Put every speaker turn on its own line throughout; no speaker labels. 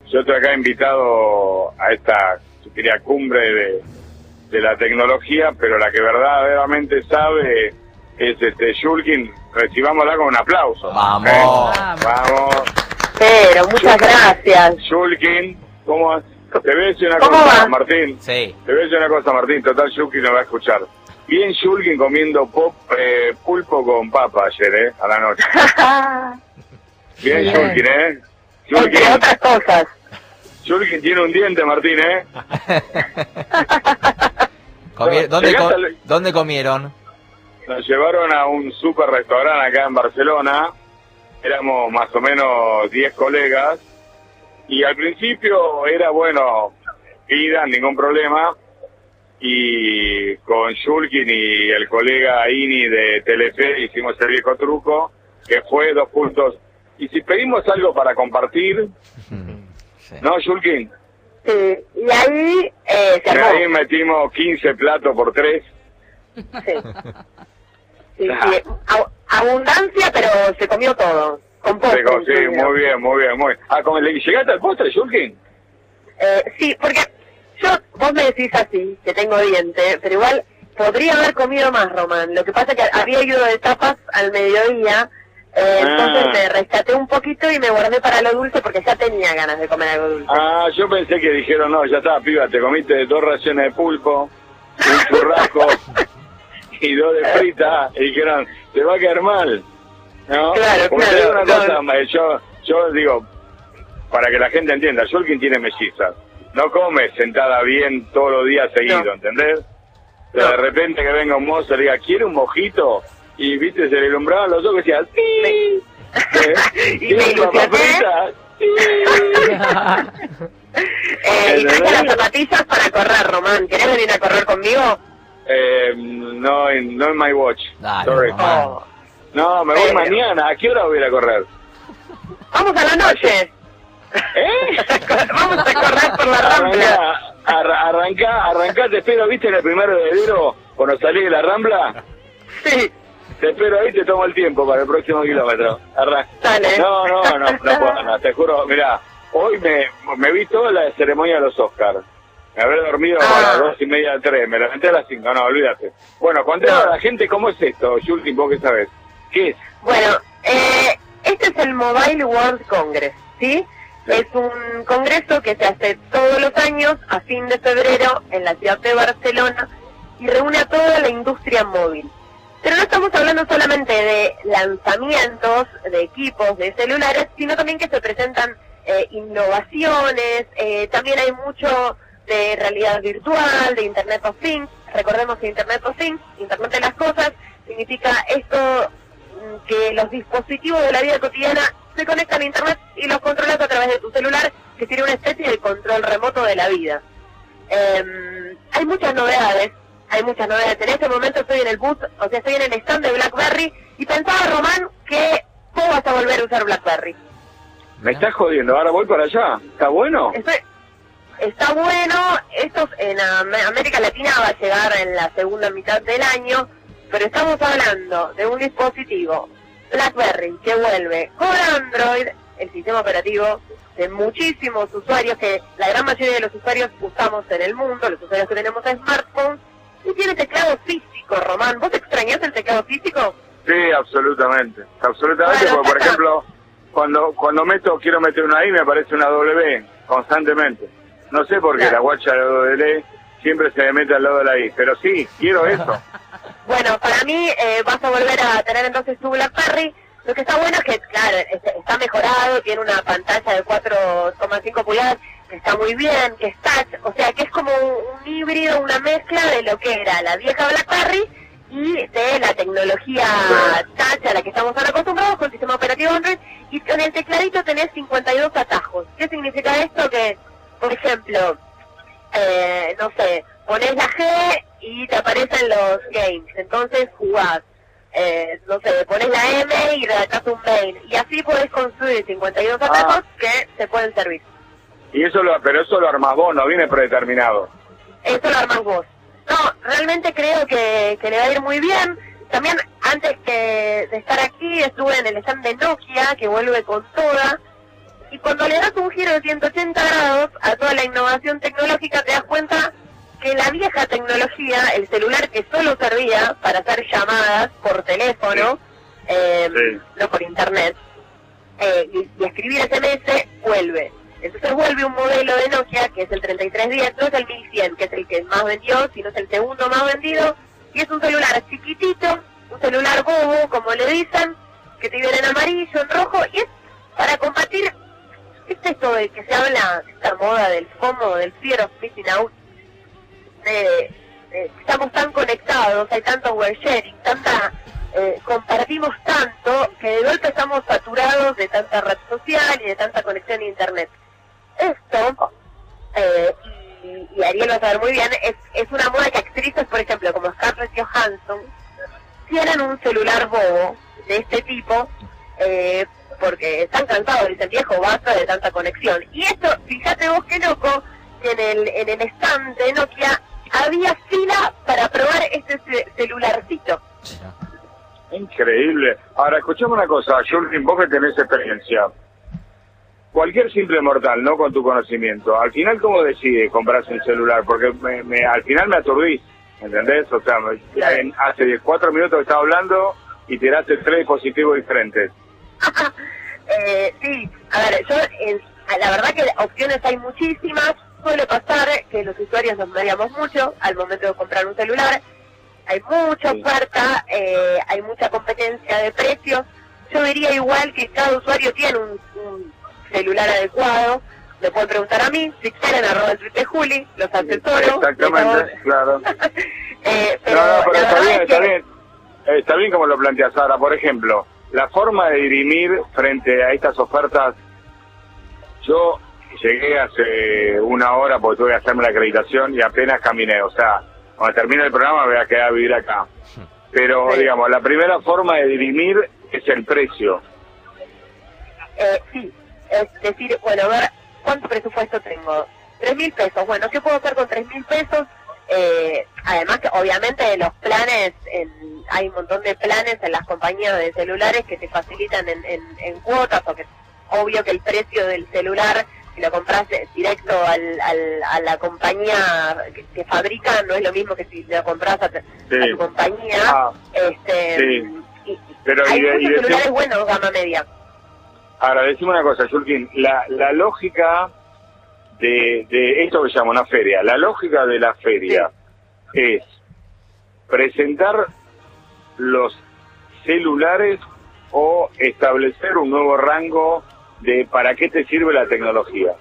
Yo estoy acá invitado a esta, yo diría, cumbre de la tecnología, pero la que verdaderamente sabe es Shulkin. Recibámosla con un aplauso.
¡Vamos!
Vamos.
Pero, muchas gracias.
Shulkin, ¿cómo vas? Te voy a decir una
¿Cómo
cosa,
va?
Martín.
Sí.
Te voy a decir una cosa, Martín. Total, Shulkin no va a escuchar. Bien Shulkin comiendo pulpo con papa ayer, a la noche. Bien Shulkin,
Entre otras cosas.
Shulkin tiene un diente, Martín,
¿Dónde comieron?
Nos llevaron a un super restaurante acá en Barcelona. Éramos más o menos 10 colegas. Y al principio era, bueno, pidan, ningún problema. Y con Shulkin y el colega Ini de Telefe hicimos el viejo truco, que fue 2 puntos. Y si pedimos algo para compartir,
Sí.
¿no, Shulkin?
Sí, y ahí se
Y
armó.
ahí metimos 15 platos por 3.
Sí. Sí, sí. Abundancia, pero se comió todo. Con postre.
Sí,
incluido.
muy bien, muy bien, muy bien. ¿Llegaste al postre, Shulkin?
Sí, porque vos me decís así, que tengo diente, pero igual podría haber comido más, Román. Lo que pasa es que había ido de tapas al mediodía, entonces me rescaté un poquito y me guardé para lo dulce porque ya tenía ganas de comer algo dulce.
Ah, yo pensé que dijeron, no, ya está, piba, te comiste 2 raciones de pulpo, un churrasco y 2 de frita, y dijeron, te va a quedar mal, ¿no?
Claro,
Porque
claro,
te digo una
claro.
cosa, yo digo, para que la gente entienda, Shulkin tiene mellizas, no come sentada bien todos los días seguidos,
No.
¿entendés? Pero
No.
de repente que venga un mozo y le diga, ¿quiere un mojito? Y, viste, se le ilumbraban los ojos y decía, ¡sí!
Y
¿Quiere
me
papa
ilusioné.
frita? ¡Sí!
Y traje las zapatillas para correr, Román. ¿Querés venir a correr conmigo?
No en My Watch.
Dale,
Sorry.
Román.
Oh.
No, me voy
Pero-
mañana. ¿A qué hora voy a ir a correr?
Vamos a la noche. Vamos a correr por la Rambla.
Arrancá, te espero, ¿viste en el 1 de enero cuando salí de la Rambla?
Sí.
Te espero ahí, te tomo el tiempo para el próximo kilómetro.
Dale.
No puedo, no, te juro, mirá, hoy me vi toda la ceremonia de los Oscars. Me habré dormido a las 2:30, 3, me levanté a las 5, no, olvídate. Bueno, contale a la gente cómo es esto, Shulkin, vos que sabés. ¿Qué es?
Bueno, este es el Mobile World Congress, ¿sí? Es un congreso que se hace todos los años a fin de febrero en la ciudad de Barcelona y reúne a toda la industria móvil. Pero no estamos hablando solamente de lanzamientos de equipos, de celulares, sino también que se presentan innovaciones, también hay mucho de realidad virtual, de Internet of Things. Recordemos que Internet of Things, Internet de las cosas, significa esto que los dispositivos de la vida cotidiana se conectan a Internet y los controlas a través de tu celular, que tiene una especie de control remoto de la vida. Hay muchas novedades. En este momento estoy en el booth, o sea, estoy en el stand de BlackBerry y pensaba, Román, que vos vas a volver a usar BlackBerry.
Me estás jodiendo, ahora voy para allá. ¿Está bueno?
Está bueno, esto en América Latina va a llegar en la segunda mitad del año, pero estamos hablando de un dispositivo BlackBerry que vuelve con Android, el sistema operativo de muchísimos usuarios, que la gran mayoría de los usuarios usamos en el mundo, los usuarios que tenemos smartphones, y tiene teclado físico, Román. ¿Vos extrañás el teclado físico?
Sí, absolutamente.
Bueno,
Porque, por
está.
ejemplo, cuando quiero meter una I, me aparece una W constantemente. No sé por qué
Claro.
la guacha de la W siempre se me mete al lado de la I, pero sí, quiero eso.
Bueno, para mí vas a volver a tener entonces tu BlackBerry. Lo que está bueno es que, claro, está mejorado, tiene una pantalla de 4,5 pulgadas, que está muy bien, que es touch, o sea, que es como un híbrido, una mezcla de lo que era la vieja BlackBerry y de la tecnología touch a la que estamos ahora acostumbrados con el sistema operativo Android, y con el tecladito tenés 52 atajos. ¿Qué significa esto? Que, por ejemplo, no sé, ponés la G y te aparecen los games, entonces jugás. No sé, pones la M y redactás un mail, y así podés construir 52 atajos que te pueden servir.
Y pero eso lo armás vos, no viene predeterminado.
Eso lo armás vos. No, realmente creo que le va a ir muy bien. También, antes de estar aquí, estuve en el stand de Nokia, que vuelve con toda. Y cuando le das un giro de 180 grados a toda la innovación tecnológica, te das cuenta que la vieja tecnología, el celular que solo servía para hacer llamadas por teléfono, no por internet, y escribir SMS, vuelve. Entonces vuelve un modelo de Nokia, que es el 3310, no es el 1100, que es el que más vendió, sino es el segundo más vendido, y es un celular chiquitito, un celular bobo, como le dicen, que te viene en amarillo, en rojo, y es para combatir, ¿es esto de que se habla, esta moda del FOMO, del Fear of Missing Out? Estamos tan conectados, hay tanto sharing, compartimos tanto, que de golpe estamos saturados de tanta red social y de tanta conexión a internet. Esto, y Ariel va a saber muy bien, es una moda que actrices, por ejemplo, como Scarlett Johansson, tienen un celular bobo de este tipo, porque están cansados, dicen, viejo, basta de tanta conexión. Y esto, fíjate vos qué loco, que en el stand de Nokia había fila para probar este celularcito.
Increíble. Ahora, escuchame una cosa, Jürgen, vos que tenés experiencia. Cualquier simple mortal, ¿no? Con tu conocimiento. Al final, ¿cómo decide comprarse un celular? Porque al final me aturdís, ¿entendés? O sea, hace 4 minutos que estaba hablando y tiraste 3 dispositivos diferentes.
Sí, a ver, la verdad que opciones hay muchísimas. Suele pasar que los usuarios nos mareamos mucho al momento de comprar un celular. Hay mucha oferta, hay mucha competencia de precios. Yo diría igual que cada usuario tiene un celular adecuado. Me pueden preguntar a mí, si quieren, @Juli, los asesoro.
Exactamente, claro.
Pero
está bien. Está bien como lo planteas. Ahora, por ejemplo, la forma de dirimir frente a estas ofertas, yo llegué hace 1 hora porque tuve que hacerme la acreditación y apenas caminé, o sea, cuando termine el programa me voy a quedar a vivir acá. Pero, digamos, la primera forma de dirimir es el precio.
Sí, es decir, bueno, a ver, ¿cuánto presupuesto tengo? 3.000 pesos. Bueno, ¿qué puedo hacer con 3.000 pesos? Además, que obviamente los planes, hay un montón de planes en las compañías de celulares que te facilitan en cuotas, o que obvio que el precio del celular, si lo compras directo a la compañía que fabrica, no es lo mismo que si lo compras a tu compañía.
Pero
hay muchos celulares buenos, gama media.
Ahora, decime una cosa, Jürgen, la lógica de esto que se llama una feria, la lógica de la feria es presentar los celulares o establecer un nuevo rango de para qué te sirve la tecnología.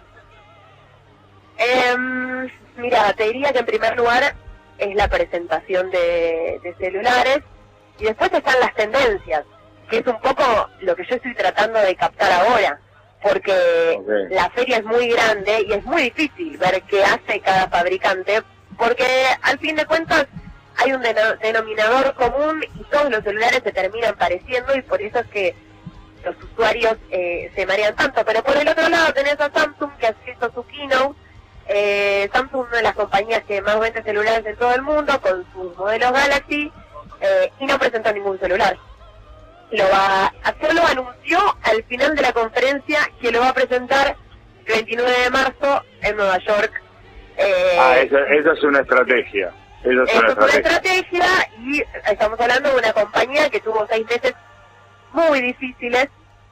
Mira, te diría que en primer lugar es la presentación de celulares, y después están las tendencias, que es un poco lo que yo estoy tratando de captar ahora, porque la feria es muy grande y es muy difícil ver qué hace cada fabricante, porque al fin de cuentas hay un denominador común y todos los celulares se terminan pareciendo, y por eso es que los usuarios se marean tanto. Pero por el otro lado tenés a Samsung, que hizo su keynote. Samsung es una de las compañías que más vende celulares en todo el mundo, con sus modelos Galaxy, y no presentó ningún celular. Solo anunció al final de la conferencia que lo va a presentar el 29 de marzo en Nueva York.
Esa es una estrategia. Esa es una estrategia,
y estamos hablando de una compañía que tuvo 6 meses muy difíciles,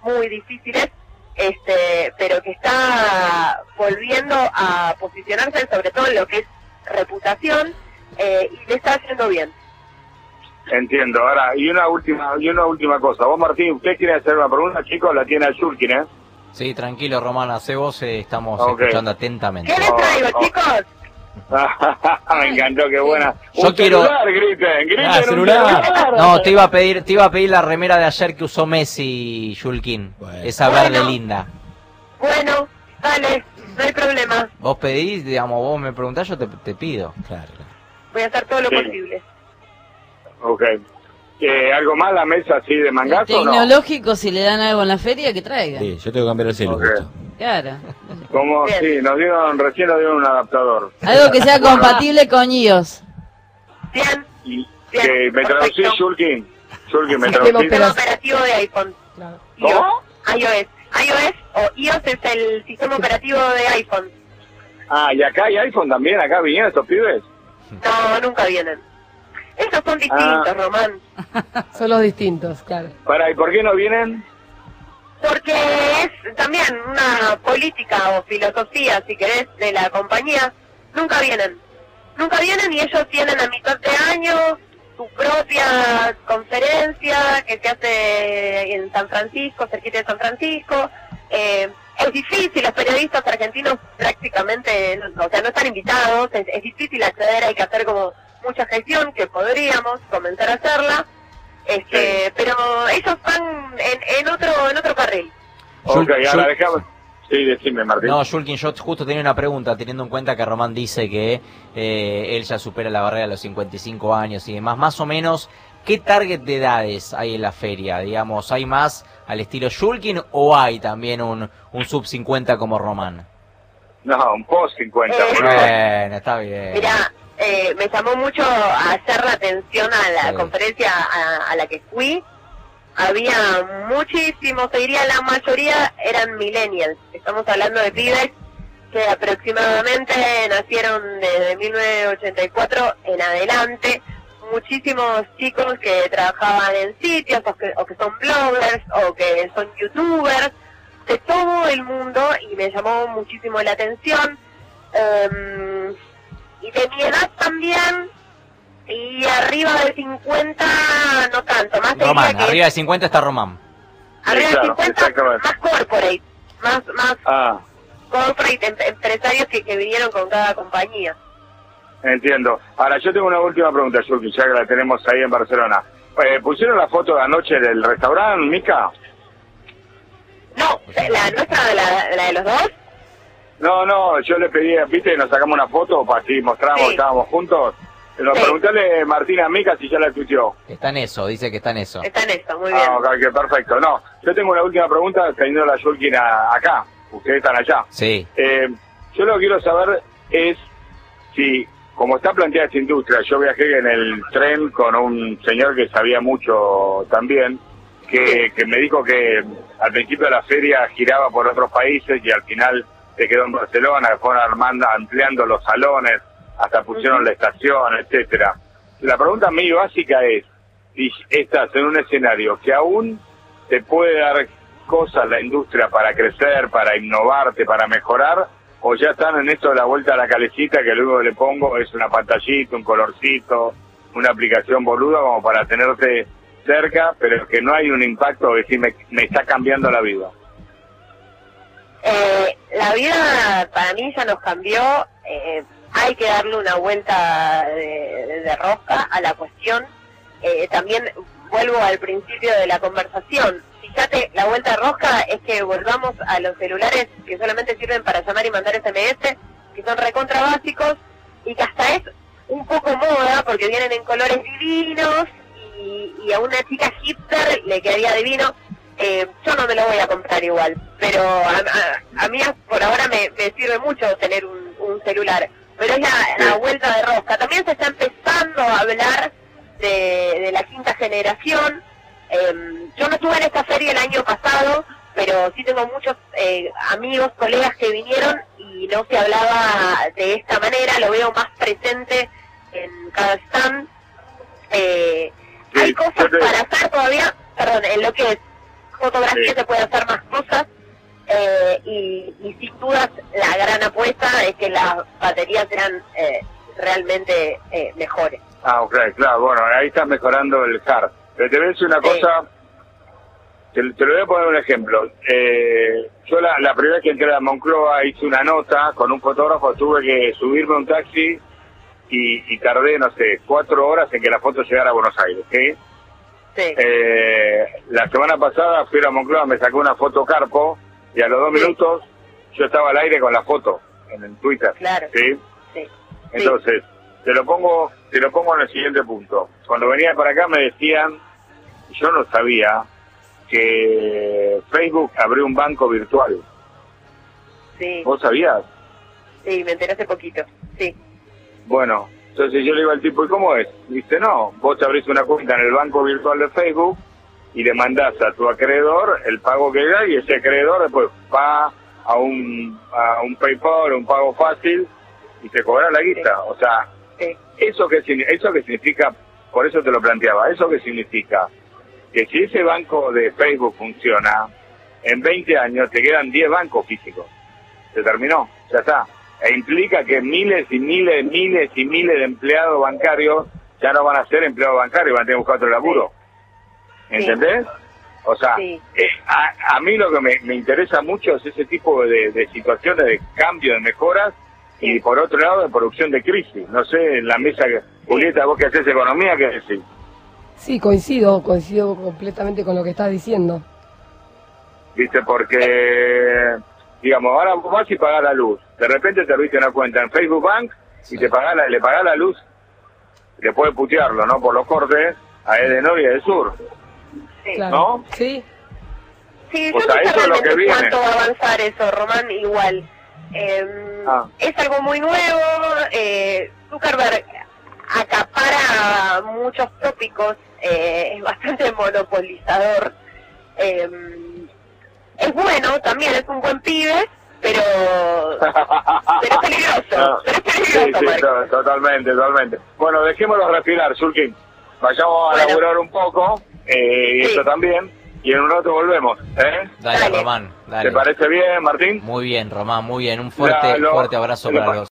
pero que está volviendo a posicionarse, sobre todo en lo que es reputación, y le está haciendo bien.
Entiendo. Ahora, y una última cosa. Vos, Martín, ¿usted quiere hacer una pregunta, chicos? La tiene a Jürgen, ¿eh?
Sí, tranquilo, Román, hace vos, estamos escuchando atentamente.
¿Qué les traigo, chicos?
Me encantó, qué buena.
Yo quiero
celular, griten
celular. No, te iba a pedir la remera de ayer que usó Messi, Jürgen. Esa verde linda.
Bueno, dale, no hay problema.
Vos pedís, digamos, vos me preguntás, yo te pido. Claro.
Voy a hacer todo lo posible.
¿Algo más la mesa así de mangazo?
Tecnológico, ¿no? Si le dan algo en la feria, que traiga.
Sí, yo tengo que cambiar el celular.
Claro.
Como sí, recién nos dieron un adaptador.
Algo que sea compatible con iOS.
Bien.
Que me traducís, Jürgen, me
traducís. El sistema operativo de iPhone.
¿Cómo?
iOS. O iOS es el sistema operativo de iPhone.
Ah, ¿y acá hay iPhone también? ¿Acá vinieron estos pibes?
No, nunca vienen. Esos son distintos, Román.
Son los distintos, claro.
¿Y por qué no vienen?
Porque es también una política o filosofía, si querés, de la compañía. Nunca vienen y ellos tienen a mitad de año su propia conferencia que se hace en San Francisco, cerquita de San Francisco. Es difícil, los periodistas argentinos prácticamente, no están invitados, es difícil acceder, hay que hacer como mucha gestión, que podríamos comenzar a hacerla, pero ellos van en otro carril.
Ok, ahora dejamos. Sí, decime, Martín.
No, Shulkin, yo justo tenía una pregunta, teniendo en cuenta que Román dice que él ya supera la barrera de los 55 años y demás. Más o menos, ¿qué target de edades hay en la feria? Digamos, ¿hay más al estilo Shulkin o hay también un sub 50 como Román?
No, un post 50.
Bueno, está bien.
Mirá, me llamó mucho a hacer la atención a la conferencia a la que fui. Había muchísimos, te diría la mayoría eran millennials. Estamos hablando de pibes que aproximadamente nacieron desde 1984 en adelante. Muchísimos chicos que trabajaban en sitios o que son bloggers o que son youtubers de todo el mundo y me llamó muchísimo la atención. Y de mi edad también. Y arriba de 50, no tanto, más
Román, arriba de 50 está Román.
Arriba
Sí,
de
claro,
50, más corporate, más
Ah,
corporate, empresarios que vinieron con cada compañía.
entiendo. Ahora, yo tengo una última pregunta, Yuki, ya que la tenemos ahí en Barcelona. ¿Pusieron la foto de anoche del restaurante, Mica?
No, la nuestra, la de los dos.
No, yo le pedí, viste, nos sacamos una foto para así mostramos que estábamos juntos. Nos
Sí.
Preguntale Martina a Mica si ya la tuiteó.
Está en eso, dice que está en eso.
Está en eso, muy bien.
Ah, ok, perfecto. No, yo tengo una última pregunta teniendo la Yulkin acá. Ustedes están allá.
Sí.
Yo lo que quiero saber es si, como está planteada esta industria, yo viajé en el tren con un señor que sabía mucho también, que me dijo que al principio de la feria giraba por otros países y al final se quedó en Barcelona, fueron ampliando los salones, hasta pusieron la estación, etcétera. La pregunta muy básica es, si estás en un escenario que aún te puede dar cosas la industria para crecer, para innovarte, para mejorar, o ya están en esto de la vuelta a la calecita que luego le pongo es una pantallita, un colorcito, una aplicación boluda como para tenerte cerca, pero que no hay un impacto de decir me está cambiando la vida.
La vida para mí ya nos cambió. Hay que darle una vuelta de rosca a la cuestión. También vuelvo al principio de la conversación. Fíjate, la vuelta de rosca es que volvamos a los celulares que solamente sirven para llamar y mandar SMS, que son recontra básicos, y que hasta es un poco moda porque vienen en colores divinos y a una chica hipster le quedaría divino. Yo no me lo voy a comprar igual, pero a mí por ahora me sirve mucho tener un celular. Pero es la vuelta de rosca. También se está empezando a hablar de la quinta generación. Yo no estuve en esta feria el año pasado, pero sí tengo muchos amigos, colegas que vinieron y no se hablaba de esta manera. Lo veo más presente en cada stand. Hay cosas para hacer todavía, en lo que es fotografía se puede hacer más cosas. Y sin dudas la gran apuesta es que las baterías sean realmente mejores.
Ah, ok, claro, bueno, ahí estás mejorando el hard. Pero te voy a decir una cosa, te lo voy a poner un ejemplo. Yo la primera vez que entré a Moncloa hice una nota con un fotógrafo, tuve que subirme a un taxi y tardé, no sé, 4 horas en que la foto llegara a Buenos Aires, ¿sí?
Sí.
La semana pasada fui a Moncloa, me sacó una foto Carpo y a los 2 minutos yo estaba al aire con la foto en el Twitter.
Claro.
¿Sí?
Sí.
Entonces, te lo pongo en el siguiente punto. Cuando venía para acá me decían, yo no sabía que Facebook abrió un banco virtual.
Sí.
¿Vos sabías?
Sí, me enteré hace poquito. Sí.
Bueno, entonces yo le digo al tipo, ¿y cómo es? Dice, no, vos te abrís una cuenta en el banco virtual de Facebook y le mandás a tu acreedor el pago que da, y ese acreedor después va a un PayPal, un pago fácil, y te cobra la guita. O sea, eso que significa, por eso te lo planteaba, eso que significa que si ese banco de Facebook funciona, en 20 años te quedan 10 bancos físicos. Se terminó, ya está. E implica que miles y miles de empleados bancarios ya no van a ser empleados bancarios, van a tener que buscar otro laburo. ¿Entendés? O sea, a mí lo que me interesa mucho es ese tipo de situaciones de cambio, de mejoras, y por otro lado de producción de crisis. No sé, en la mesa, Julieta, vos que haces economía, ¿qué decís?
Sí, coincido completamente con lo que estás diciendo.
¿Viste? Porque, digamos, ahora vos vas y pagás la luz. De repente te abriste una cuenta en Facebook Bank y le pagás la luz. Después de putearlo, ¿no? Por los cortes a Edenor y Edesur.
Claro.
¿No?
Sí.
Sí,
O
yo
sea,
no sé
eso es lo que
realmente
viene.
cuánto va a avanzar eso, Román, igual. Es algo muy nuevo, Zuckerberg acapara muchos tópicos, es bastante monopolizador. Es bueno, también es un buen pibe, pero es peligroso. Pero es peligroso,
Sí,
Marco.
totalmente. Bueno, dejémoslo respirar, Zulkin. Vayamos a laburar un poco, y eso también, y en un rato volvemos, ¿eh?
Dale, Román, dale.
¿Te parece bien, Martín?
Muy bien, Román, muy bien. Un fuerte abrazo para los